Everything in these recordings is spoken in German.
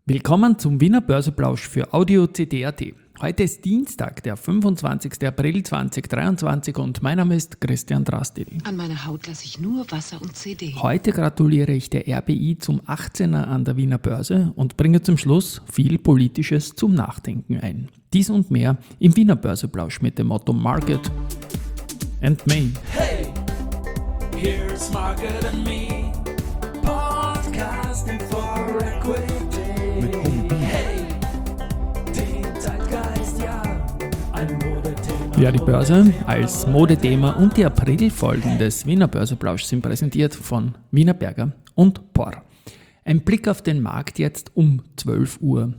Willkommen zum Wiener Börseplausch für Audio CD.at. Heute ist Dienstag, der 25. April 2023 und mein Name ist Christian Drastil. An meiner Haut lasse ich nur Wasser und CD. Heute gratuliere ich der RBI zum 18er an der Wiener Börse und bringe zum Schluss viel Politisches zum Nachdenken ein. Dies und mehr im Wiener Börseplausch mit dem Motto Market and Me. Hey, here's Market and Me, podcasting for equity. Hey, den Zeitgeist, ja, ein Modethema. Ja, die Börse als Modethema und die Aprilfolgen des Wiener Börseplausch sind präsentiert von Wienerberger und Porr. Ein Blick auf den Markt jetzt um 12.19 Uhr.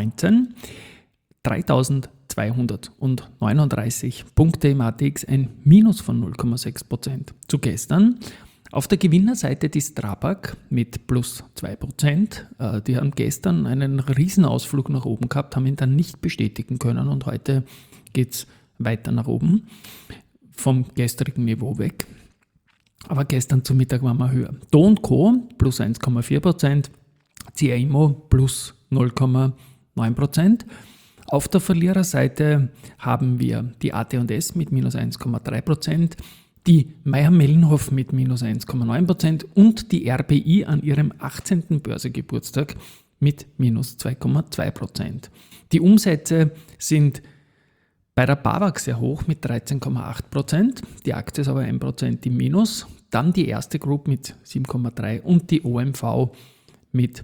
3.239 Punkte im ATX, ein Minus von 0,6%. Zu gestern auf der Gewinnerseite die Strabag mit plus 2%. Die haben gestern einen Riesenausflug nach oben gehabt, haben ihn dann nicht bestätigen können und heute geht es weiter nach oben vom gestrigen Niveau weg. Aber gestern zu Mittag waren wir höher. Do & Co plus 1,4%, CIMO plus 0,9%. Auf der Verliererseite haben wir die AT&S mit minus 1,3%, die Mayr-Melnhof mit minus 1,9% und die RBI an ihrem 18. Börsegeburtstag mit minus 2,2%. Die Umsätze sind bei der BAWAG sehr hoch mit 13,8%, die Aktie ist aber 1% im Minus, dann die Erste Group mit 7,3% und die OMV mit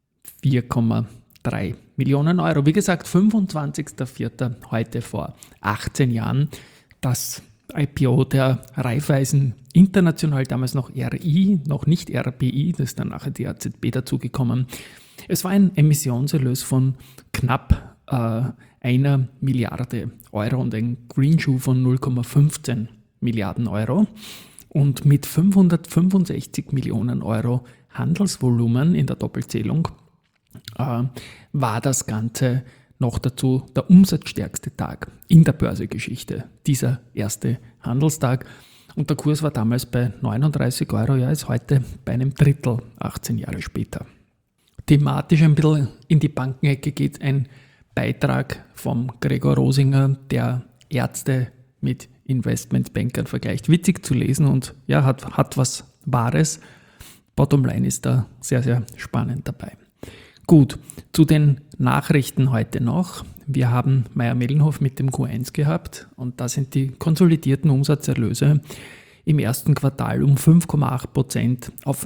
4,3 Millionen Euro. Wie gesagt, 25.04. heute vor 18 Jahren das IPO der Raiffeisen International, damals noch RI, noch nicht RBI, das ist dann nachher die AZB dazugekommen. Es war ein Emissionserlös von knapp 1 Milliarde Euro und ein Greenshoe von 0,15 Milliarden Euro. Und mit 565 Millionen Euro Handelsvolumen in der Doppelzählung war das Ganze noch dazu der umsatzstärkste Tag in der Börsegeschichte, dieser erste Handelstag. Und der Kurs war damals bei 39 Euro, ja, ist heute bei einem Drittel 18 Jahre später. Thematisch ein bisschen in die Bankenecke geht ein Beitrag vom Gregor Rosinger, der Ärzte mit Investmentbankern vergleicht. Witzig zu lesen und ja, hat was Wahres. Bottomline ist da sehr, sehr spannend dabei. Gut, zu den Nachrichten heute noch. Wir haben Mayr-Melnhof mit dem Q1 gehabt und da sind die konsolidierten Umsatzerlöse im ersten Quartal um 5,8% auf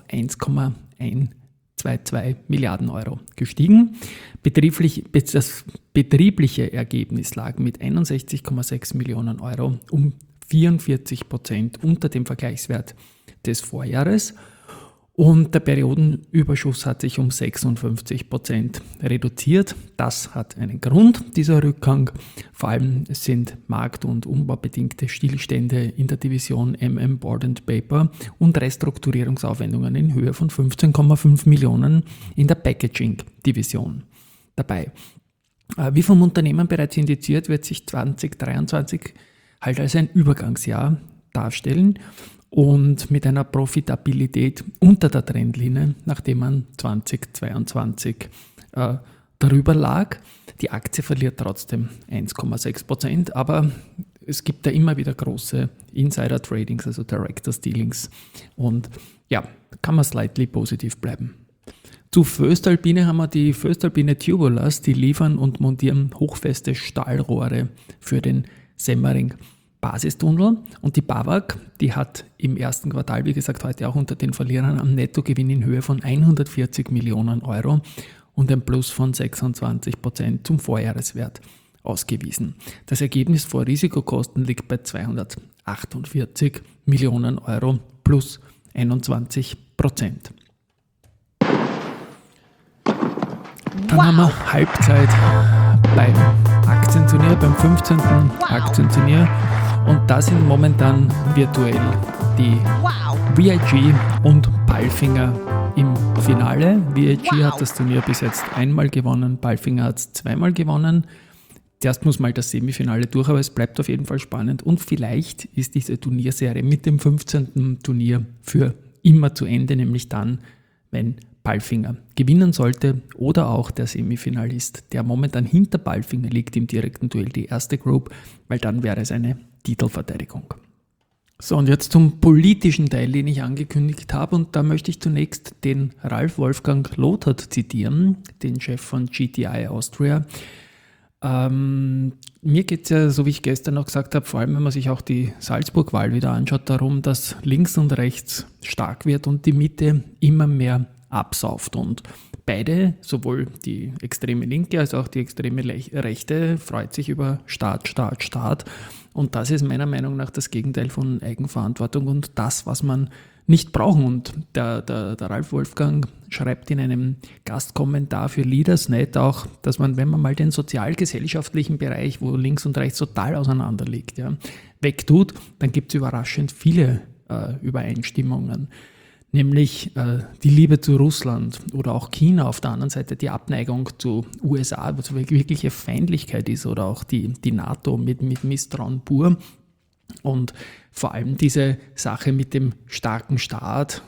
1,122 Milliarden Euro gestiegen. Das betriebliche Ergebnis lag mit 61,6 Millionen Euro um 44% unter dem Vergleichswert des Vorjahres. Und der Periodenüberschuss hat sich um 56% reduziert. Das hat einen Grund, dieser Rückgang. Vor allem sind markt- und umbaubedingte Stillstände in der Division Board & Paper und Restrukturierungsaufwendungen in Höhe von 15,5 Millionen in der Packaging-Division dabei. Wie vom Unternehmen bereits indiziert, wird sich 2023 halt als ein Übergangsjahr darstellen. Und mit einer Profitabilität unter der Trendlinie, nachdem man 2022 darüber lag. Die Aktie verliert trotzdem 1,6%, aber es gibt da immer wieder große Insider-Tradings, also Directors-Dealings und ja, kann man slightly positiv bleiben. Zu Voestalpine haben wir die Voestalpine Tubulars, die liefern und montieren hochfeste Stahlrohre für den Semmering Basistunnel und die BAWAG, die hat im ersten Quartal, wie gesagt, heute auch unter den Verlierern einen Nettogewinn in Höhe von 140 Millionen Euro und ein Plus von 26% zum Vorjahreswert ausgewiesen. Das Ergebnis vor Risikokosten liegt bei 248 Millionen Euro plus 21%. Dann haben wir Halbzeit beim Aktienturnier, beim 15. Aktienturnier. Und da sind momentan virtuell die VIG und Palfinger im Finale. VIG hat das Turnier bis jetzt einmal gewonnen, Palfinger hat es zweimal gewonnen. Zuerst muss mal das Semifinale durch, aber es bleibt auf jeden Fall spannend. Und vielleicht ist diese Turnierserie mit dem 15. Turnier für immer zu Ende, nämlich dann, wenn Palfinger gewinnen sollte oder auch der Semifinalist, der momentan hinter Palfinger liegt im direkten Duell, die erste Group, weil dann wäre es eine Titelverteidigung. So, und jetzt zum politischen Teil, den ich angekündigt habe, und da möchte ich zunächst den Ralf Wolfgang Lothar zitieren, den Chef von GTI Austria. Mir geht es ja, so wie ich gestern noch gesagt habe, vor allem wenn man sich auch die Salzburg-Wahl wieder anschaut, darum, dass links und rechts stark wird und die Mitte immer mehr absauft. Und beide, sowohl die extreme Linke als auch die extreme Rechte, freut sich über Staat, Staat, Staat. Und das ist meiner Meinung nach das Gegenteil von Eigenverantwortung und das, was man nicht brauchen. Und der Ralf Wolfgang schreibt in einem Gastkommentar für Leadersnet auch, dass man, wenn man mal den sozialgesellschaftlichen Bereich, wo links und rechts total auseinander liegt, wegtut, dann gibt es überraschend viele Übereinstimmungen. Nämlich die Liebe zu Russland oder auch China auf der anderen Seite, die Abneigung zu USA, was wirkliche Feindlichkeit ist, oder auch die NATO mit Misstrauen pur. Und vor allem diese Sache mit dem starken Staat,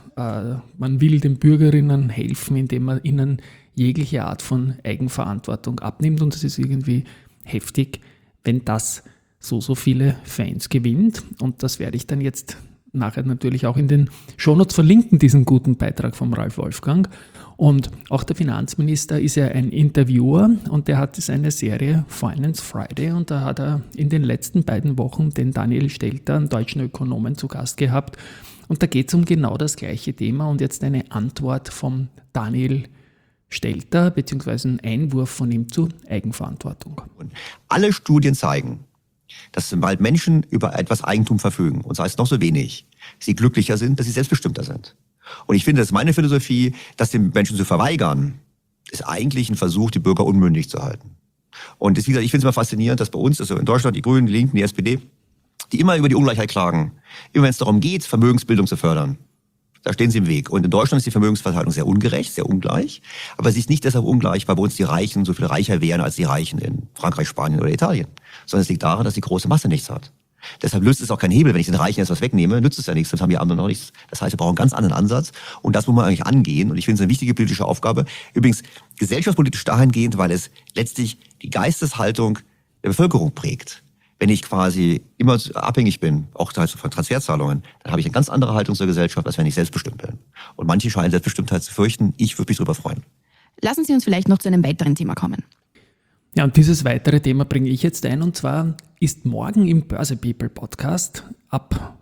man will den Bürgerinnen helfen, indem man ihnen jegliche Art von Eigenverantwortung abnimmt, und es ist irgendwie heftig, wenn das so viele Fans gewinnt, und das werde ich dann jetzt nachher natürlich auch in den Shownotes verlinken, diesen guten Beitrag vom Ralf Wolfgang. Und auch der Finanzminister ist ja ein Interviewer und der hat seine Serie Finance Friday, und da hat er in den letzten beiden Wochen den Daniel Stelter, einen deutschen Ökonomen, zu Gast gehabt. Und da geht es um genau das gleiche Thema, und jetzt eine Antwort vom Daniel Stelter, beziehungsweise ein Einwurf von ihm zu Eigenverantwortung. Alle Studien zeigen, dass sobald Menschen über etwas Eigentum verfügen, und sei es noch so wenig, sie glücklicher sind, dass sie selbstbestimmter sind. Und ich finde, das ist meine Philosophie, das den Menschen zu verweigern, ist eigentlich ein Versuch, die Bürger unmündig zu halten. Und das, wie gesagt, ich finde es immer faszinierend, dass bei uns, also in Deutschland, die Grünen, die Linken, die SPD, die immer über die Ungleichheit klagen, immer wenn es darum geht, Vermögensbildung zu fördern. Da stehen sie im Weg. Und in Deutschland ist die Vermögensverteilung sehr ungerecht, sehr ungleich. Aber sie ist nicht deshalb ungleich, weil bei uns die Reichen so viel reicher wären als die Reichen in Frankreich, Spanien oder Italien. Sondern es liegt daran, dass die große Masse nichts hat. Deshalb löst es auch keinen Hebel. Wenn ich den Reichen jetzt was wegnehme, nützt es ja nichts, sonst haben die anderen noch nichts. Das heißt, wir brauchen einen ganz anderen Ansatz. Und das muss man eigentlich angehen. Und ich finde es eine wichtige politische Aufgabe. Übrigens, gesellschaftspolitisch dahingehend, weil es letztlich die Geisteshaltung der Bevölkerung prägt. Wenn ich quasi immer abhängig bin, auch von Transferzahlungen, dann habe ich eine ganz andere Haltung zur Gesellschaft, als wenn ich selbstbestimmt bin. Und manche scheinen Selbstbestimmtheit zu fürchten. Ich würde mich darüber freuen. Lassen Sie uns vielleicht noch zu einem weiteren Thema kommen. Ja, und dieses weitere Thema bringe ich jetzt ein, und zwar ist morgen im Börse People Podcast ab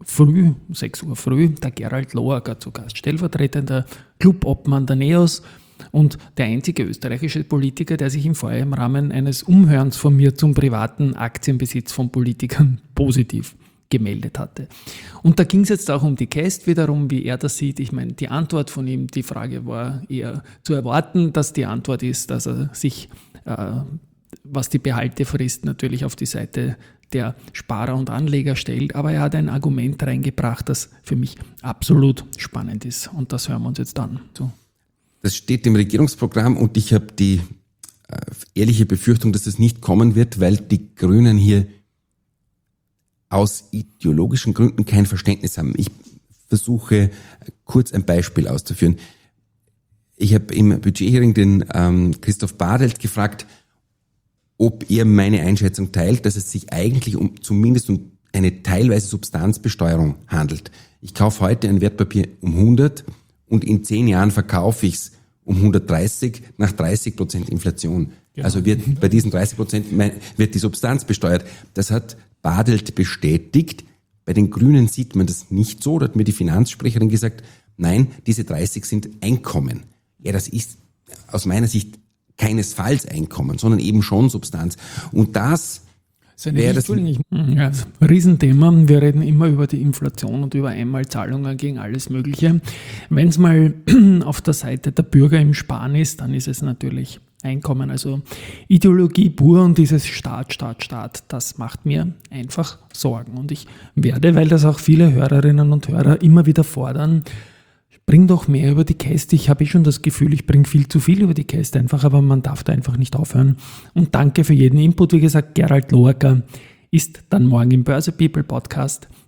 6 Uhr früh, der Gerald Loacker zu Gast, stellvertretender Clubobmann der NEOS und der einzige österreichische Politiker, der sich vorher im Rahmen eines Umhörens von mir zum privaten Aktienbesitz von Politikern positiv gemeldet hatte. Und da ging es jetzt auch um die Käst wiederum, wie er das sieht. Ich meine, die Antwort von ihm, die Frage war eher zu erwarten, dass die Antwort ist, dass er sich, was die Behalte frisst, natürlich auf die Seite der Sparer und Anleger stellt. Aber er hat ein Argument reingebracht, das für mich absolut spannend ist. Und das hören wir uns jetzt an. So. Das steht im Regierungsprogramm, und ich habe die ehrliche Befürchtung, dass es nicht kommen wird, weil die Grünen hier aus ideologischen Gründen kein Verständnis haben. Ich versuche kurz ein Beispiel auszuführen. Ich habe im Budget-Hearing den Christoph Badelt gefragt, ob er meine Einschätzung teilt, dass es sich eigentlich zumindest um eine teilweise Substanzbesteuerung handelt. Ich kaufe heute ein Wertpapier um 100 und in 10 Jahren verkaufe ich es um 130 nach 30% Inflation. Ja. Also wird bei diesen 30% wird die Substanz besteuert. Das hat Badelt bestätigt. Bei den Grünen sieht man das nicht so. Da hat mir die Finanzsprecherin gesagt, nein, diese 30 sind Einkommen. Ja, das ist aus meiner Sicht keinesfalls Einkommen, sondern eben schon Substanz. Und das wäre das... Ja, Riesenthema. Wir reden immer über die Inflation und über Einmalzahlungen gegen alles Mögliche. Wenn es mal auf der Seite der Bürger im Sparen ist, dann ist es natürlich Einkommen. Also Ideologie pur und dieses Staat, das macht mir einfach Sorgen. Und ich werde, weil das auch viele Hörerinnen und Hörer immer wieder fordern, bring doch mehr über die Käste. Ich habe schon das Gefühl, ich bringe viel zu viel über die Käste einfach, aber man darf da einfach nicht aufhören. Und danke für jeden Input. Wie gesagt, Gerald Loacker ist dann morgen im Börse People Podcast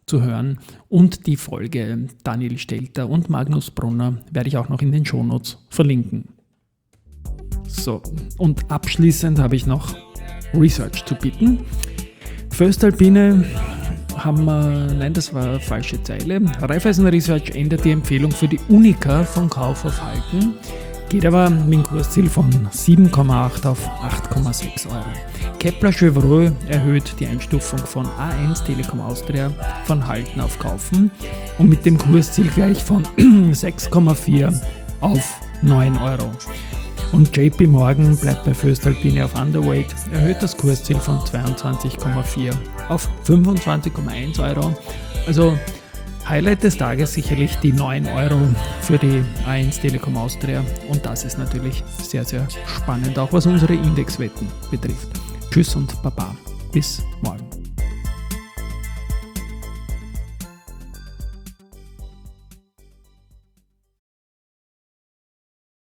zu hören. Und die Folge Daniel Stelter und Magnus Brunner werde ich auch noch in den Shownotes verlinken. So, und abschließend habe ich noch Research zu bieten. Föstalpine haben wir, nein, das war eine falsche Zeile. Raiffeisen Research ändert die Empfehlung für die Unica von Kauf auf Halten, geht aber mit dem Kursziel von 7,8 auf 8,6 Euro. Kepler Chevreux erhöht die Einstufung von A1 Telekom Austria von Halten auf Kaufen und mit dem Kursziel gleich von 6,4 auf 9 Euro. Und JP Morgan bleibt bei Föstalpine auf Underweight, erhöht das Kursziel von 22,4 auf 25,1 Euro. Also Highlight des Tages sicherlich die 9 Euro für die A1 Telekom Austria. Und das ist natürlich sehr, sehr spannend, auch was unsere Indexwetten betrifft. Tschüss und Baba. Bis morgen.